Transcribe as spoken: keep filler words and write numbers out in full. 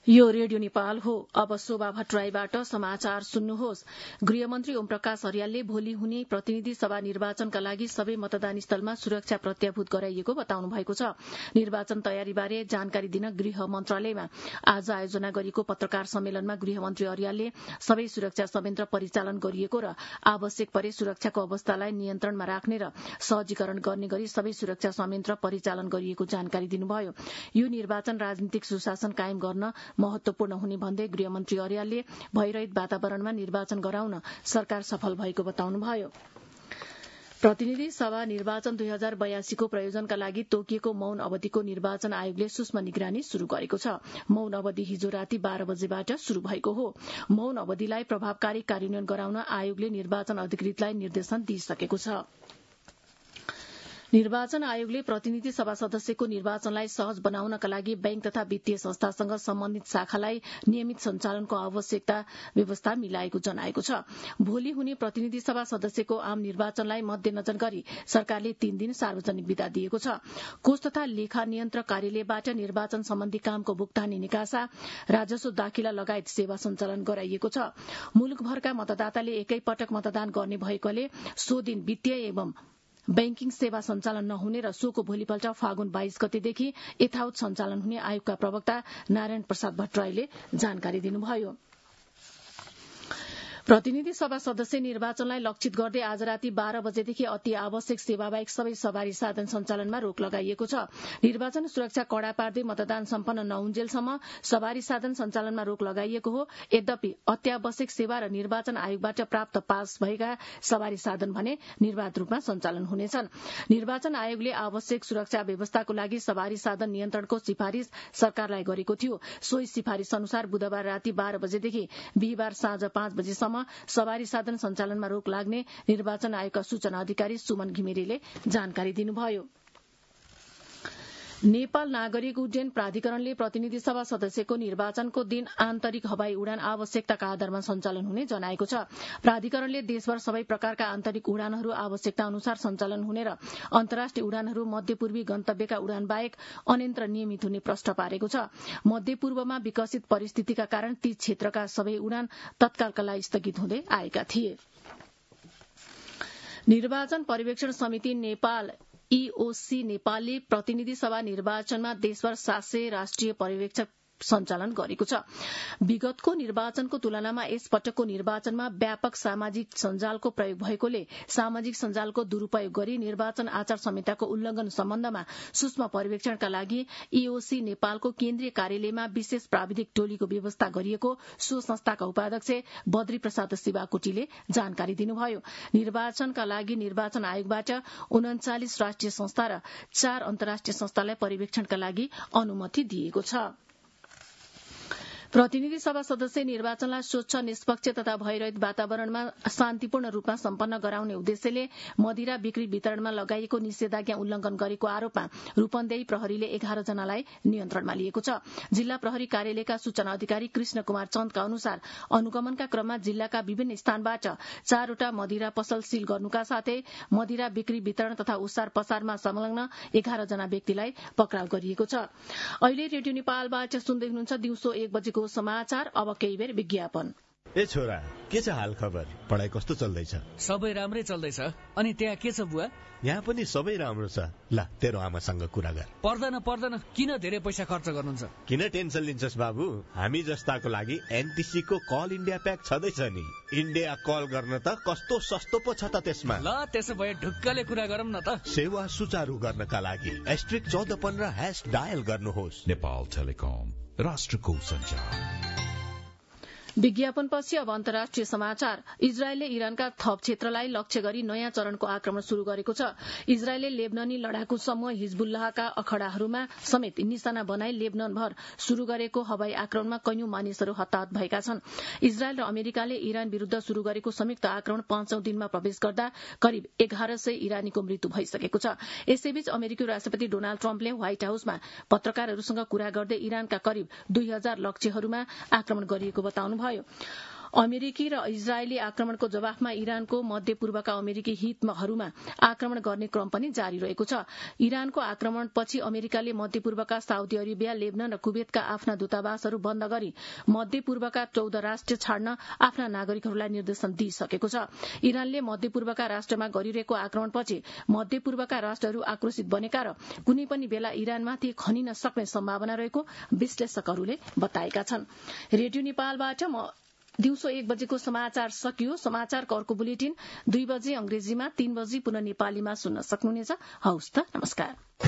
यो रेडियो नेपाल हो। अब शोभा भट्टराईबाट समाचार सुन्नुहोस्। गृहमन्त्री ओमप्रकाश अर्यालले भोलि हुने प्रतिनिधि सभा निर्वाचनका लागि सबै मतदान स्थलमा सुरक्षा प्रत्याभूत गराइएको बताउनु भएको छ। निर्वाचन तयारीबारे जानकारी दिन गृह मन्त्रालयमा आज आयोजना गरिएको पत्रकार सम्मेलनमा गृहमन्त्री अर्यालले सबै सुरक्षा संयन्त्र परिचालन गरिएको र आवश्यक परे सुरक्षाको अवस्थालाई नियन्त्रणमा राख्ने र सहजीकरण गर्ने गरी सबै सुरक्षा संयन्त्र परिचालन गरिएको जानकारी दिनुभयो। यो निर्वाचन राजनीतिक सुशासन कायम गर्न महत्वपूर्ण हुने भन्दै गृहमन्त्री अर्यालले भयरहित वातावरणमा निर्वाचन गराउन सरकार सफल भएको बताउनुभयो। प्रतिनिधि सभा निर्वाचन दुई हजार बयासीको प्रयोजनका लागि तोकिएको मौन अवधिको निर्वाचन आयोगले सूक्ष्म निगरानी शुरू गरेको छ। मौन अवधि हिजो राति बाह्र बजेबाट शुरू भएको हो। मौन अवधिलाई प्रभावकारी कार्यान्वयन गराउन आयोगले निर्वाचन अधिकृतलाई निर्देशन दिइसकेको छ। निर्वाचन आयोगले प्रतिनिधि सभा सदस्यको निर्वाचनलाई सहज बनाउनका लागि बैंक तथा वित्तीय संस्थासँग सम्बन्धित शाखालाई नियमित सञ्चालनको आवश्यकता व्यवस्था मिलाएको जनाएको छ। भोलि हुने प्रतिनिधि सभा सदस्यको आम निर्वाचनलाई मध्यनजर गरी सरकारले तीन दिन सार्वजनिक विदा दिएको छ। कोष तथा लेखा नियन्त्रक कार्यालयबाट निर्वाचन सम्बन्धी कामको भुक्तानी निकासा, राजस्व दाखिला लगायत सेवा सञ्चालन गराइएको छ। मुलुकभरका मतदाताले एकै पटक मतदान गर्ने भएकोले सो दिन वित्तीय एवं बैंकिङ सेवा सञ्चालन नहुने र सोको भोलिपल्ट फागुन बाइस गतेदेखि यथावत सञ्चालन हुने आयोगका प्रवक्ता नारायण प्रसाद भट्टराईले जानकारी दिनुभयो। प्रतिनिधि सभा सदस्य निर्वाचनलाई लक्षित गर्दै आज राति बाह्र बजेदेखि अति आवश्यक सेवाबाहेक सबै सवारी साधन सञ्चालनमा रोक लगाइएको छ। निर्वाचन सुरक्षा कड़ा पार्दै मतदान सम्पन्न नहुन्जेलसम्म सवारी साधन सञ्चालनमा रोक लगाइएको हो। यद्यपि अत्यावश्यक सेवा र निर्वाचन आयोगबाट प्राप्त पास भएका सवारी साधन भने निर्वाध रूपमा सञ्चालन हुनेछन्। निर्वाचन आयोगले आवश्यक सुरक्षा व्यवस्थाको लागि सवारी साधन नियन्त्रणको सिफारिश सरकारलाई गरेको थियो। सोही सिफारिश अनुसार बुधबार राति बाह्र बजेदेखि बिहिबार साँझ पाँच बजेसम्म सवारी साधन सञ्चालनमा रोक लाग्ने निर्वाचन आयोगका सूचना अधिकारी सुमन घिमिरेले जानकारी दिनुभयो। नेपाल नागरिक उड्डयन प्राधिकरणले प्रतिनिधि सभा सदस्यको निर्वाचनको दिन आन्तरिक हवाई उडान आवश्यकताका आधारमा सञ्चालन हुने जनाएको छ। प्राधिकरणले देशभर सबै प्रकारका आन्तरिक उडानहरू आवश्यकता अनुसार सञ्चालन हुने र अन्तर्राष्ट्रिय उडानहरू मध्यपूर्वी गन्तव्यका उडान बाहेक अन्यत्र नियमित हुने प्रश्न पारेको छ। मध्यपूर्वमा विकसित परिस्थितिका कारण ती क्षेत्रका सबै उडान तत्कालका लागि स्थगित हुँदै आएका थिए। निर्वाचन पर्यवेक्षण समिति नेपाल ईओसी नेपालले प्रतिनिधि सभा निर्वाचनमा देशभर सात सय राष्ट्रिय पर्यवेक्षक सञ्चालन गरेको छ। विगतको निर्वाचनको तुलनामा यस पटकको निर्वाचनमा व्यापक सामाजिक सञ्जालको प्रयोग भएकोले सामाजिक सञ्जालको दुरूपयोग गरी निर्वाचन आचार संहिताको उल्लंघन सम्बन्धमा सूक्ष्म पर्यवेक्षणका लागि ईओसी नेपालको केन्द्रीय कार्यालयमा विशेष प्राविधिक टोलीको व्यवस्था गरिएको सो संस्थाका उपाध्यक्ष बद्री प्रसाद शिवाकोटीले जानकारी दिनुभयो। निर्वाचनका लागि निर्वाचन आयोगबाट उन्चालिस राष्ट्रिय संस्था र चार अन्तर्राष्ट्रिय संस्थालाई पर्यवेक्षणका लागि अनुमति दिएको छ। प्रतिनिधि सभा सदस्य निर्वाचनलाई स्वच्छ, निष्पक्ष तथा भयरहित वातावरणमा शान्तिपूर्ण रूपमा सम्पन्न गराउने उद्देश्यले मदिरा बिक्री वितरणमा लगाइएको निषेधाज्ञा उल्लंघन गरेको आरोपमा रूपन्देही प्रहरीले एघार जनालाई नियन्त्रणमा लिएको छ। जिल्ला प्रहरी कार्यालयका सूचना अधिकारी कृष्ण कुमार चन्दका अनुसार अनुगमनका क्रममा जिल्लाका विभिन्न स्थानबाट चारवटा मदिरा पसल सील गर्नुका साथै मदिरा बिक्री वितरण तथा उसार पसारमा संलग्न एघार जना व्यक्तिलाई पक्राउ गरिएको छ। अहिले रेडियो नेपालबाट सुन्दै हुनुहुन्छ दिउँसो एक बजेको समाचार। अब केही बेर विज्ञापन। ए छोरा, के छ हाल खबर? पढाइ कस्तो चल्दैछ? सबै राम्रै चल्दैछ। अनि त्यहाँ के छ बुवा? यहाँ पनि सबै राम्रो छ। ल तेरो आमासँग कुरा गर। पर्दैन पर्दैन, किन धेरै पैसा खर्च गर्नुहुन्छ? किन टेन्सन लिन्छस् बाबु? हामी जस्ताको लागि एनटीसी को कल इन्डिया प्याक छँदैछ नि। इन्डिया कल गर्न त कस्तो सस्तो पो छ त त्यसमा। ल त्यसो भए ढुक्कले कुरा गरौँ न त। सेवा सुचारू गर्नका लागि एस्ट्रिक चौध पन्ध्र ह्याश डायल गर्नुहोस्। नेपाल टेलिकम, राष्ट्रको सञ्चार। विज्ञापनपछि अब अन्तर्राष्ट्रिय समाचार। इजरायलले इरानका थप क्षेत्रलाई लक्ष्य गरी नयाँ चरणको आक्रमण शुरू गरेको छ। इजरायलले लेबननी लडाकु समूह हिजबुल्लाहका अखडाहरूमा समेत निशाना बनाई लेबननभर शुरू गरेको हवाई आक्रमणमा कैयौं मानिसहरू हताहत भएका छन्। इजरायल र अमेरिकाले इरान विरूद्ध शुरू गरेको संयुक्त आक्रमण पाँचौं दिनमा प्रवेश गर्दा करिब एघार सय इरानीको मृत्यु भइसकेको छ। यसैबीच अमेरिकी राष्ट्रपति डोनाल्ड ट्रम्पले व्हाइट हाउसमा पत्रकारहरूसँग कुरा गर्दै इरानका करिब दुई हजार लक्ष्यहरूमा आक्रमण गरिएको बताउनुभयो। अमेरिकी र इजरायली आक्रमणको जवाफमा इरानको मध्यपूर्वका अमेरिकी हितहरूमा आक्रमण गर्ने क्रम पनि जारी रहेको छ। इरानको आक्रमणपछि अमेरिकाले मध्यपूर्वका साउदी अरेबिया, लेबनन र कुवेतका आफ्ना दूतावासहरू बन्द गरी मध्यपूर्वका चौध राष्ट्र छाड्न आफ्ना नागरिकहरूलाई निर्देशन दिइसकेको छ। इरानले मध्यपूर्वका राष्ट्रमा गरिरहेको आक्रमणपछि मध्यपूर्वका राष्ट्रहरू आक्रोशित बनेका र कुनै पनि बेला इरानमाथि खनिन सक्ने सम्भावना रहेको विश्लेषकहरूले बताएका छन्। रेडियो नेपालबाट म दिउँसो एक बजेको समाचार सकियो। समाचारको अर्को बुलेटिन दुई बजे अंग्रेजीमा, तीन बजे पुनः नेपालीमा सुन्न सक्नुहुनेछ। हवस् त, नमस्कार।